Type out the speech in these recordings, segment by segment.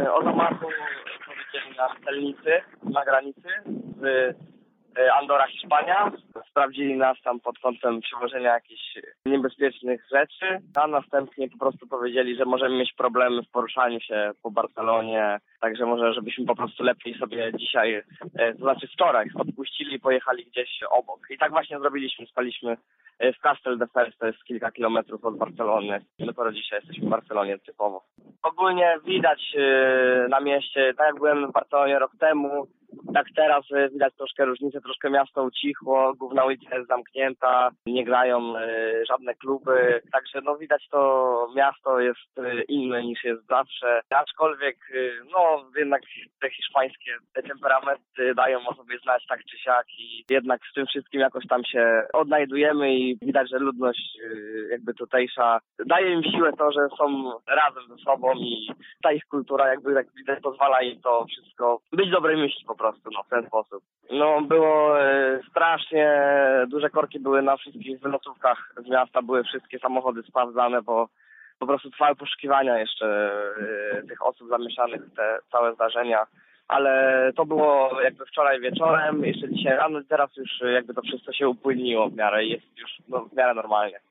o zamachu powiedzieli nam celnicy na granicy z Andora, Hiszpania. Sprawdzili nas tam pod kątem przewożenia jakichś niebezpiecznych rzeczy, a następnie po prostu powiedzieli, że możemy mieć problemy w poruszaniu się po Barcelonie, także może żebyśmy po prostu lepiej sobie dzisiaj, to znaczy wczoraj, odpuścili i pojechali gdzieś obok. I tak właśnie zrobiliśmy, spaliśmy w Castelldefels, to jest kilka kilometrów od Barcelony. My dopiero dzisiaj jesteśmy w Barcelonie typowo. Ogólnie widać na mieście, tak jak byłem w Barcelonie rok temu, tak teraz widać troszkę różnicę, troszkę miasto ucichło, główna ulica jest zamknięta, nie grają żadne kluby, także no widać to miasto jest inne niż jest zawsze, aczkolwiek no jednak te hiszpańskie temperamenty dają o sobie znać tak czy siak i jednak z tym wszystkim jakoś tam się odnajdujemy i widać, że ludność jakby tutejsza daje im siłę to, że są razem ze sobą i ta ich kultura jakby tak widać pozwala im to wszystko być dobrej myśli po prostu, no w ten sposób. No było strasznie, duże korki były na wszystkich wylotówkach z miasta, były wszystkie samochody sprawdzane, bo po prostu trwały poszukiwania jeszcze tych osób zamieszanych w te całe zdarzenia. Ale to było jakby wczoraj wieczorem, jeszcze dzisiaj rano, teraz już jakby to wszystko się upłynniło w miarę i jest już no, w miarę normalnie.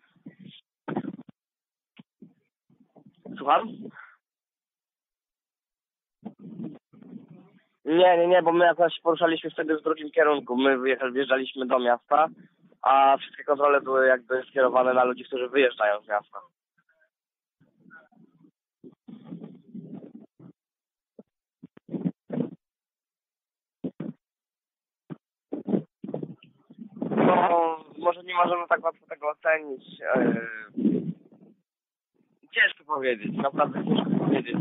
Słucham? Nie, bo my jakoś poruszaliśmy wtedy w drugim kierunku. My wjeżdżaliśmy do miasta, a wszystkie kontrole były jakby skierowane na ludzi, którzy wyjeżdżają z miasta. No, może nie możemy tak łatwo tego ocenić. Ciężko powiedzieć, naprawdę ciężko powiedzieć.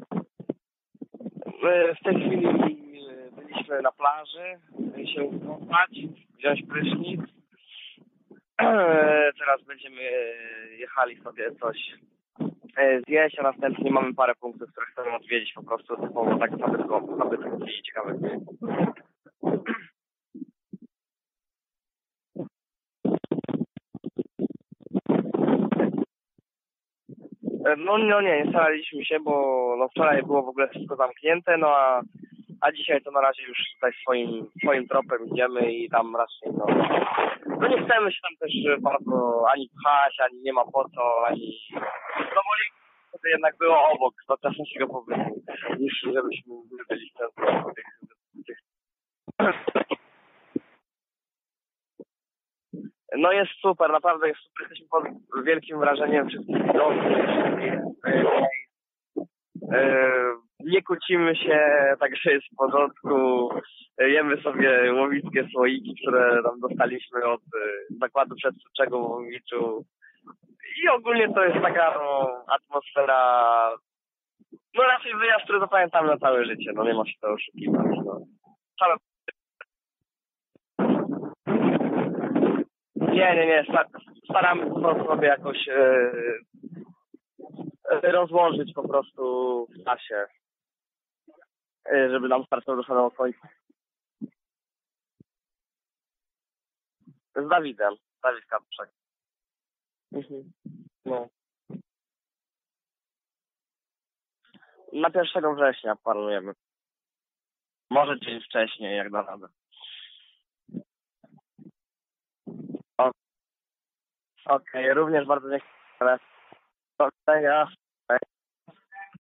My w tej chwili byliśmy na plaży, się kąpać, wziąć prysznic. Teraz będziemy jechali sobie coś zjeść, a następnie mamy parę punktów, które chcemy odwiedzić po prostu typowo tak zabytków i ciekawych. No nie staraliśmy się, bo no wczoraj było w ogóle wszystko zamknięte, no a dzisiaj to na razie już tutaj swoim tropem idziemy i tam raczej no nie chcemy się tam też bardzo ani pchać, ani nie ma po co, ani no bo to jednak było obok, to też naszego pobytu, niż żebyśmy byli w ten tych. No jest super, naprawdę jest super, jesteśmy pod wielkim wrażeniem wszystkich widowów, nie kłócimy się, także jest w porządku. Jemy sobie łowickie słoiki, które tam dostaliśmy od zakładu przetwórczego w Łowiczu. I ogólnie to jest taka atmosfera, no raczej wyjazd, który zapamiętamy na całe życie, no nie ma się to oszukiwać. No. Nie, staramy po prostu sobie jakoś rozłożyć po prostu w czasie, żeby nam starczyło do samego końca. Z Dawidem, Dawid Kapczak. No. Na 1 września planujemy. Może dzień wcześniej, jak da radę. Okej, również bardzo dziękuję. Do widzenia.